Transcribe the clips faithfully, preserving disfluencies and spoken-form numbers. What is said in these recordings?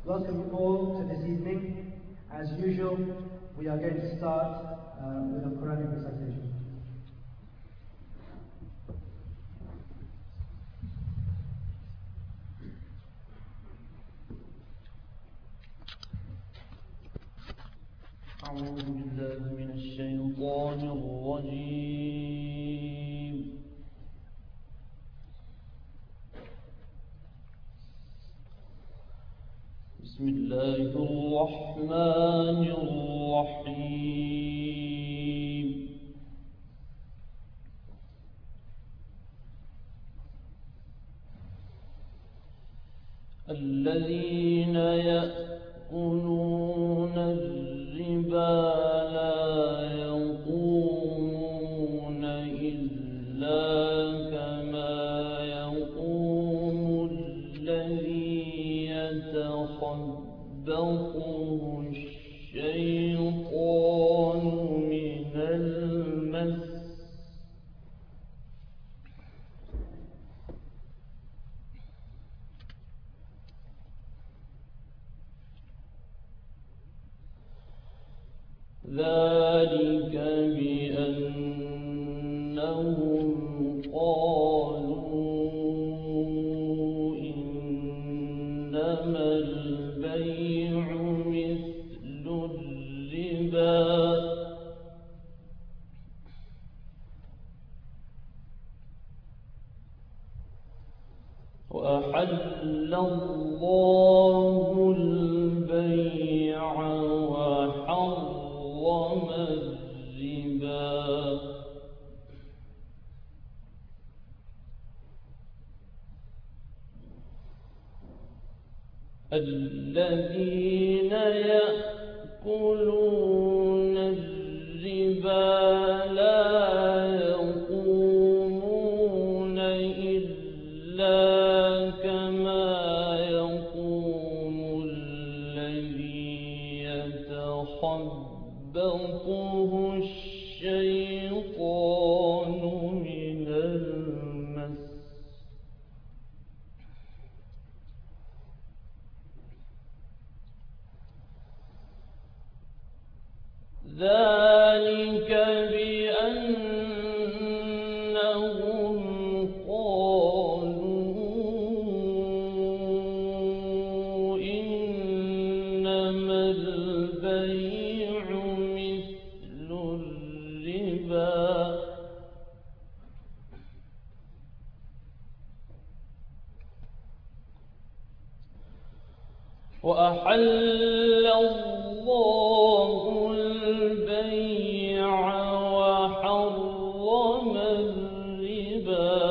Welcome you all to this evening. As usual, we are going to start uh, with a Quranic recitation. أعوذ بالله من الشيطان الرجيم. بسم الله الرحمن الرحيم. الذين يأكلون الربا لا يقومون إلا كما يقوم الذي يتخبطه الشيطان من المس. ذلك بأنهم قالوا إنما البيع مثل الربا وأحل الله البيع وحرم الربا الذين يأكلون الربا لا يقومون إلا كما يقوم الذي يتخبطه الشيطان من المس. ذلك بأنهم قالوا إنما البيع مثل الربا وأحل الله البيع وحرم الربا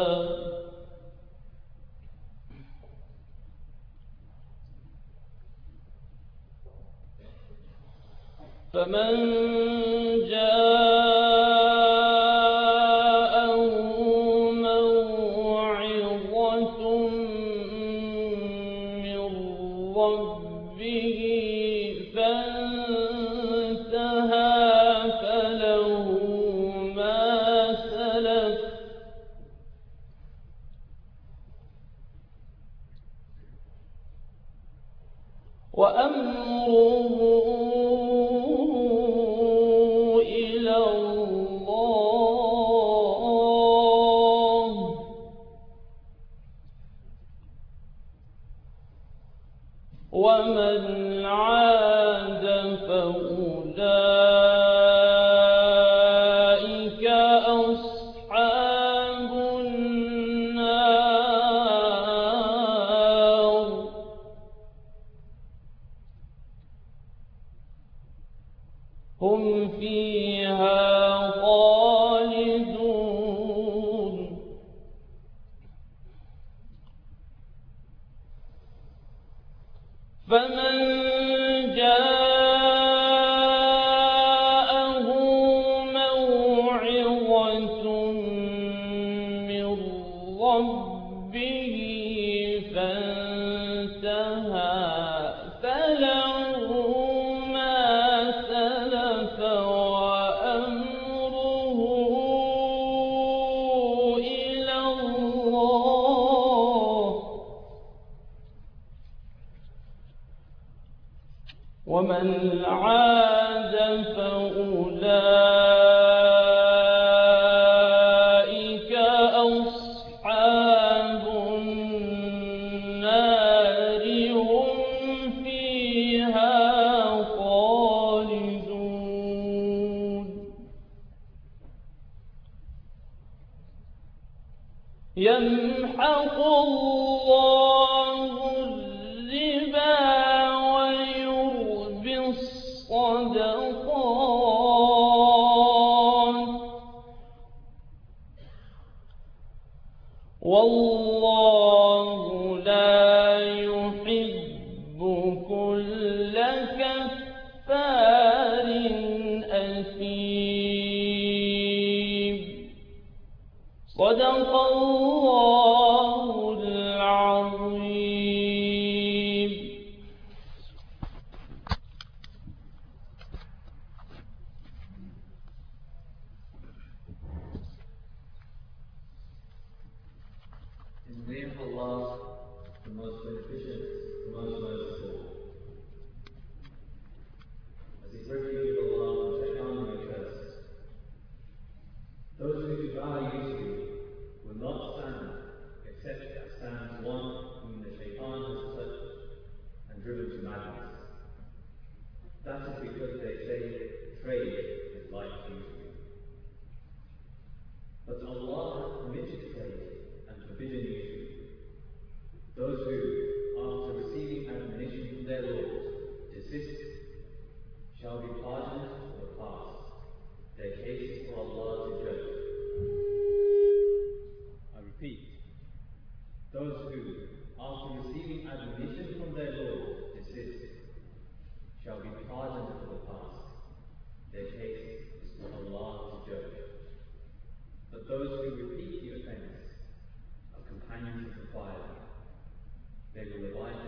فمن جاءه موعظة من ربه فانتهى فله ما سلف وأمره إلى الله ومن عاد فأولئك أصحاب النار هم فيها خالدون. فمن جاءه موعظة من ربه فانتهى فله ما سلف وأمره إلى الله ومن عاد فأولئك أصحاب النار هم فيها خالدون. يمحق الله الربا ويربي الصدقات والله لا يحب كل كفار أثيم. صدق الله العظيم. In the name of Allah, the most beneficent, the most merciful. As His refuge of Allah from Shaitan and curse. Those who devour usury will not stand except as stands one whom the Shaitan has touched and driven to madness. That is because they say trade is like usury. But Allah has permitted trade and forbidden usury. Those who, after receiving admonition from their Lord, desist, shall be pardoned for the past, their case for Allah to judge. I repeat, those who, after receiving admonition from their Lord, desist, shall be pardoned for the past, their case is for Allah to judge. But those who repeat the offense are companions of the fire. They will abide